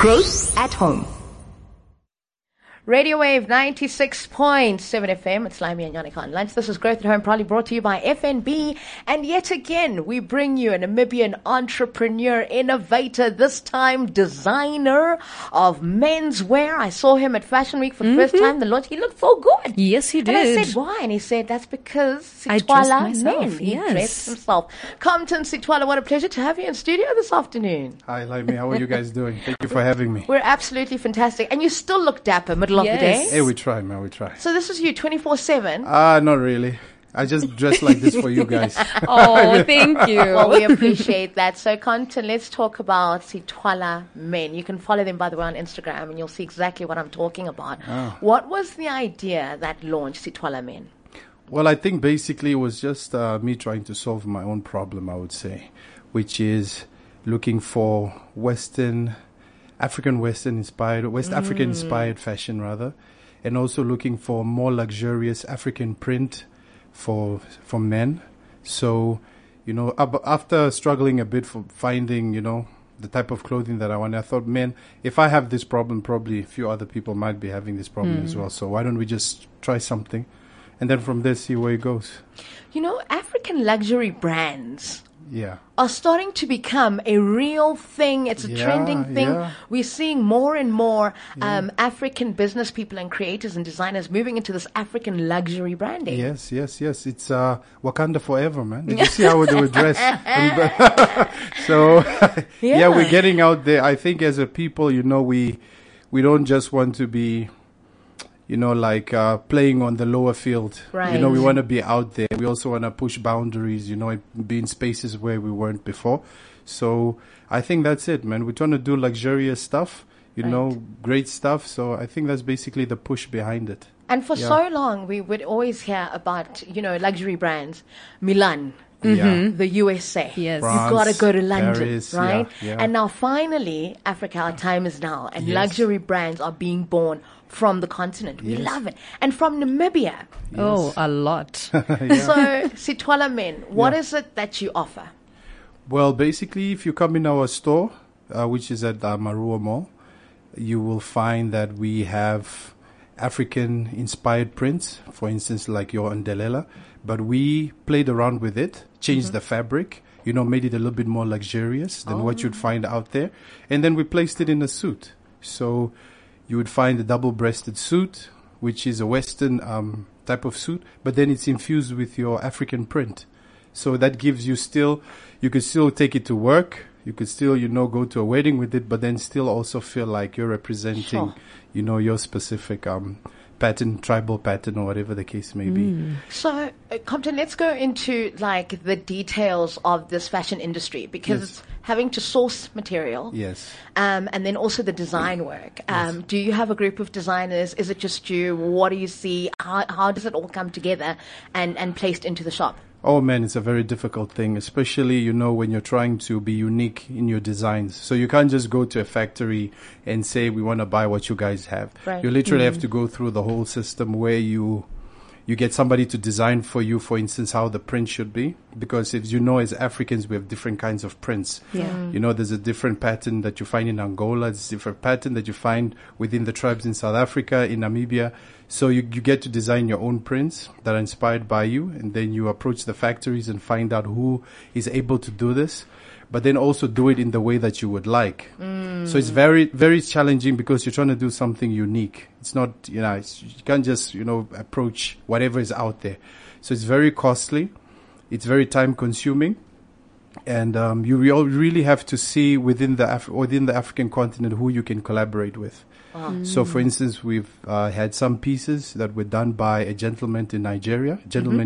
Growth at Home. Radio Wave 96.7 FM. It's Laimi and Yannicka on lunch. This is Growth at Home, proudly brought to you by FNB. And yet again, we bring you a Namibian entrepreneur, innovator, this time designer of menswear. I saw him at Fashion Week for the first time. The launch, he looked so good. Yes, he did. And I said, why? And he said, that's because I dressed Sitwala myself, Men. He yes. dressed himself. Compton Sitwala, what a pleasure to have you in studio this afternoon. Hi, Laimi. How are you guys doing? Thank you for having me. We're absolutely fantastic. And you still look dapper, middle of the day. Hey, we try, man. We try. So this is you 24/7? Not really. I just dress like this for you guys. Oh, thank you. Well, we appreciate that. So, Compton, let's talk about Sitwala Men. You can follow them, by the way, on Instagram, and you'll see exactly what I'm talking about. Oh. What was the idea that launched Sitwala Men? Well, I think basically it was just me trying to solve my own problem, I would say, which is looking for West African inspired fashion rather, and also looking for more luxurious African print for men. So, after struggling a bit for finding, the type of clothing that I want, I thought, man, if I have this problem, probably a few other people might be having this problem as well. So why don't we just try something? And then from there, see where it goes. African luxury brands Yeah. are starting to become a real thing. It's a trending thing. Yeah. We're seeing more and more African business people and creators and designers moving into this African luxury branding. Yes. It's Wakanda forever, man. Did you see how they were dressed? So, Yeah. we're getting out there. I think as a people, we don't just want to be, playing on the lower field. Right. We want to be out there. We also want to push boundaries, and be in spaces where we weren't before. So I think that's it, man. We're trying to do luxurious stuff, great stuff. So I think that's basically the push behind it. And for so long, we would always hear about, luxury brands, Milan, Yeah. the USA. Yes. France, You've got to go to London, Paris, right? yeah. And now finally, Africa, our time is now, and Yes. luxury brands are being born from the continent. We Yes. love it. And from Namibia. Oh, a lot. So, Sitwala Men, what Yeah. is it that you offer? Well, basically, if you come in our store, which is at Marua Mall, you will find that we have African-inspired prints, for instance, like your Ndelela, but we played around with it, changed the fabric, made it a little bit more luxurious than what you'd find out there, and then we placed it in a suit. So you would find a double-breasted suit, which is a Western type of suit, but then it's infused with your African print. So that gives you you could still take it to work. You could still, go to a wedding with it, but then still also feel like you're representing, your specific pattern, tribal pattern, or whatever the case may be. So, Compton, let's go into the details of this fashion industry, because Yes. it's having to source material. Yes. And then also the design work. Do you have a group of designers? Is it just you? What do you see? How does it all come together and placed into the shop? Oh man, it's a very difficult thing, especially, when you're trying to be unique in your designs. So you can't just go to a factory and say, we want to buy what you guys have. Right. You literally have to go through the whole system where you get somebody to design for you, for instance, how the print should be. Because as as Africans, we have different kinds of prints. Yeah. There's a different pattern that you find in Angola. There's a different pattern that you find within the tribes in South Africa, in Namibia. So you get to design your own prints that are inspired by you. And then you approach the factories and find out who is able to do this, but then also do it in the way that you would like. So it's very, very challenging because you're trying to do something unique. It's not, you can't just, approach whatever is out there. So it's very costly. It's very time consuming. And you really have to see within the African continent who you can collaborate with. So, for instance, we've had some pieces that were done by a gentleman in Nigeria.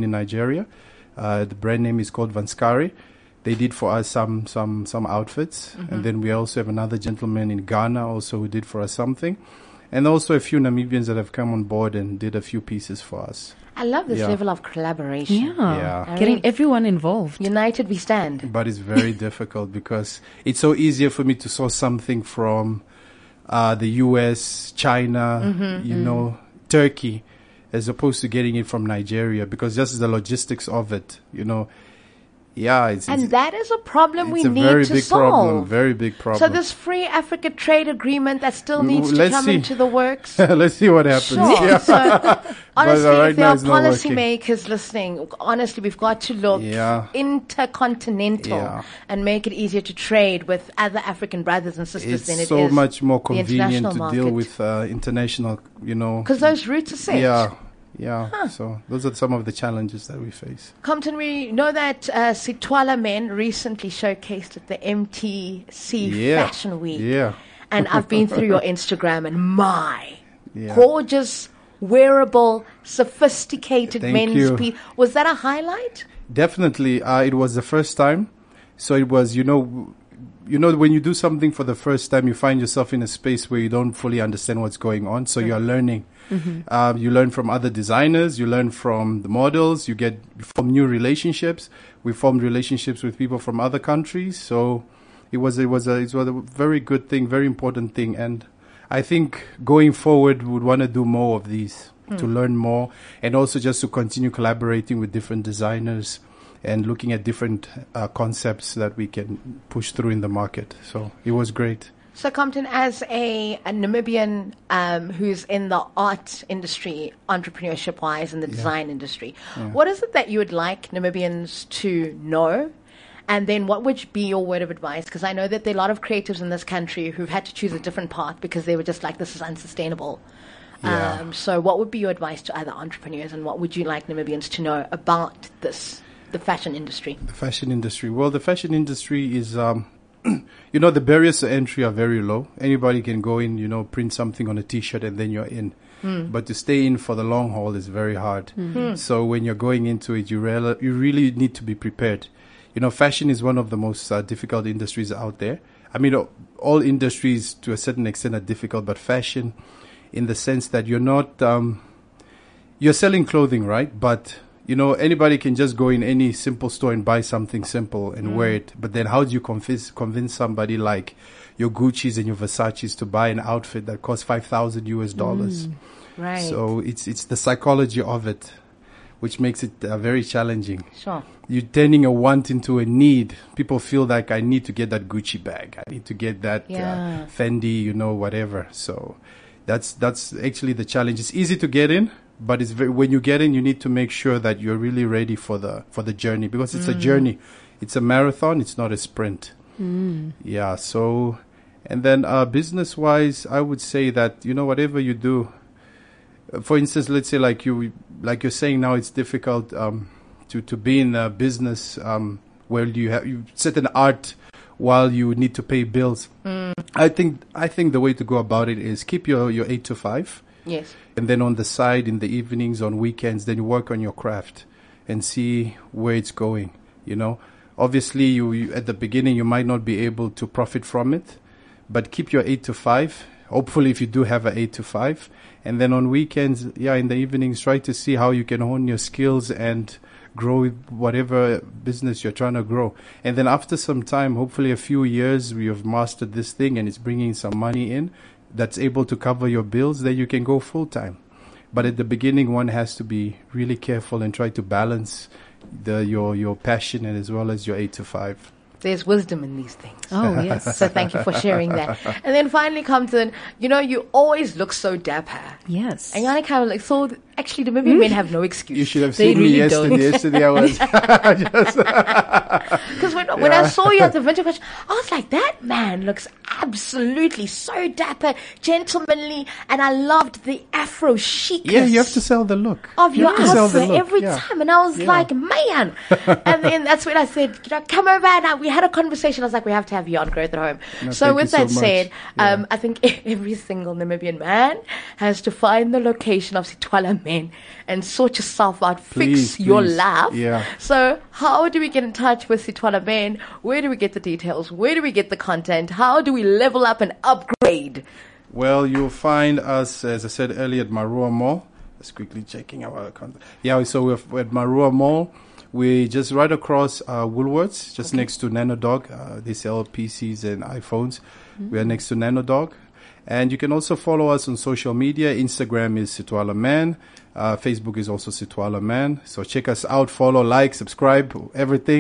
The brand name is called Vanskari. They did for us some outfits, and then we also have another gentleman in Ghana also who did for us something, and also a few Namibians that have come on board and did a few pieces for us. I love this level of collaboration. Yeah. Getting everyone involved. United we stand. But it's very difficult because it's so easier for me to source something from the US, China, Turkey, as opposed to getting it from Nigeria, because just the logistics of it, Yeah, And that is a problem we it's a need very to big solve. problem. Very big problem. So this free Africa trade agreement that still needs to Let's come see. into the works. Let's see what happens. Sure. Yeah. So honestly, right if there now are it's not working. policymakers listening, honestly, we've got to look Yeah. intercontinental Yeah. and make it easier to trade with other African brothers and sisters than it It's so is much more the convenient international to deal market. with international, Because those routes are set. Yeah. So those are some of the challenges that we face. Compton, we know that Sitwala Men recently showcased at the MTC Yeah. Fashion Week. Yeah. And I've been through your Instagram and Yeah. gorgeous, wearable, sophisticated Thank men's you. piece. Was that a highlight? Definitely, it was the first time. So it was, when you do something for the first time, you find yourself in a space where you don't fully understand what's going on. So you're learning. You learn from other designers. You learn from the models. You form new relationships. We formed relationships with people from other countries. So it was a very good thing, very important thing. And I think going forward, we would want to do more of these to learn more, and also just to continue collaborating with different designers and looking at different concepts that we can push through in the market. So it was great. So, Compton, as a Namibian who's in the art industry, entrepreneurship-wise, in the design industry, what is it that you would like Namibians to know? And then what would be your word of advice? Because I know that there are a lot of creatives in this country who've had to choose a different path because they were just like, this is unsustainable. Yeah. So what would be your advice to other entrepreneurs, and what would you like Namibians to know about the fashion industry? The fashion industry. Well, the fashion industry is, the barriers to entry are very low. Anybody can go in, print something on a T-shirt and then you're in. But to stay in for the long haul is very hard. So when you're going into it, you really need to be prepared. Fashion is one of the most difficult industries out there. I mean, all industries to a certain extent are difficult, but fashion, in the sense that you're not, you're selling clothing, right? But anybody can just go in any simple store and buy something simple and wear it. But then how do you convince somebody like your Gucci's and your Versace's to buy an outfit that costs $5,000? Right. So it's the psychology of it, which makes it very challenging. Sure. You're turning a want into a need. People feel like, I need to get that Gucci bag. I need to get that Fendi, whatever. So that's actually the challenge. It's easy to get in, but when you get in, you need to make sure that you're really ready for the journey, because it's a journey. It's a marathon. It's not a sprint. Yeah. So, and then business-wise, I would say that whatever you do. For instance, let's say like you're saying now, it's difficult to be in a business where you sit in art while you need to pay bills. I think the way to go about it is keep your 8 to 5. Yes. And then on the side, in the evenings, on weekends, then you work on your craft and see where it's going. Obviously, you at the beginning, you might not be able to profit from it, but keep your 8 to 5. Hopefully, if you do have an 8 to 5. And then on weekends, in the evenings, try to see how you can hone your skills and grow whatever business you're trying to grow. And then after some time, hopefully a few years, we have mastered this thing and it's bringing some money in that's able to cover your bills, then you can go full time. But at the beginning, one has to be really careful and try to balance your passion and as well as your 8 to 5. There's wisdom in these things. Oh, yes. So thank you for sharing that. And then finally, Compton, you always look so dapper. Yes. And Yannick, I was like, so actually, the Namibian men have no excuse. You should have They seen me really yesterday. don't. Yesterday I was Because when I saw you at the Vintage Fashion, I was like, that man looks absolutely so dapper, gentlemanly, and I loved the Afro chicness. Yeah, you have to sell the look. Of You your have to sell the outfit look, every yeah. time, and I was like, man. And then that's when I said, come over, and we had a conversation. I was like, we have to have you on Growth at Home. No, So thank with you that so much. said, Yeah. I think every single Namibian man has to find the location of Sitwala Men and sort yourself out, Please, fix your please. life. Yeah. So how do we get in touch with Sitwala Men? Where do we get the details? Where do we get the content? How do we level up and upgrade? Well, you'll find us, as I said earlier, at Marua Mall. Just quickly checking our content. Yeah, so we're at Marua Mall. We just right across Woolworths, just next to Nanodog. They sell PCs and iPhones. We are next to Nanodog. And you can also follow us on social media. Instagram is Sitwala Man. Facebook is also Sitwala Man. So check us out, follow, like, subscribe, everything.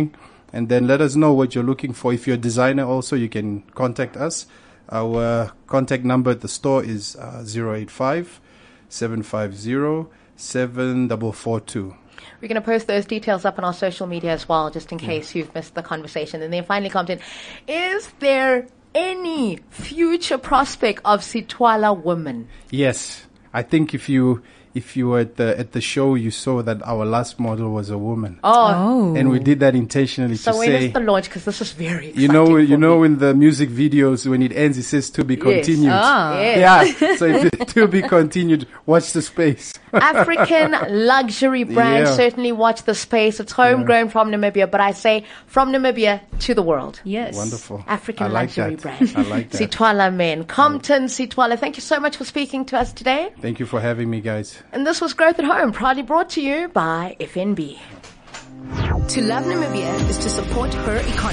and then let us know what you're looking for. If you're a designer also, you can contact us. Our contact number at the store is 085 750 7442. We're going to post those details up on our social media as well, just in case you've missed the conversation. And then finally, Compton, is there any future prospect of Sithwala women? Yes, I think if you were at the show, you saw that our last model was a woman. Oh. And we did that intentionally So to when say, is the launch? Because this is very exciting. you know, for me. in the music videos, when it ends, it says to be continued. Yes. Yeah, so if to be continued, watch the space. African luxury brand. Yeah. Certainly watch the space. It's homegrown from Namibia, but I say from Namibia to the world. Yes. Wonderful. African I like luxury that. brand. I like that. Sithwala Men. Compton Sithwala, thank you so much for speaking to us today. Thank you for having me, guys. And this was Growth at Home, proudly brought to you by FNB. To love Namibia is to support her economy.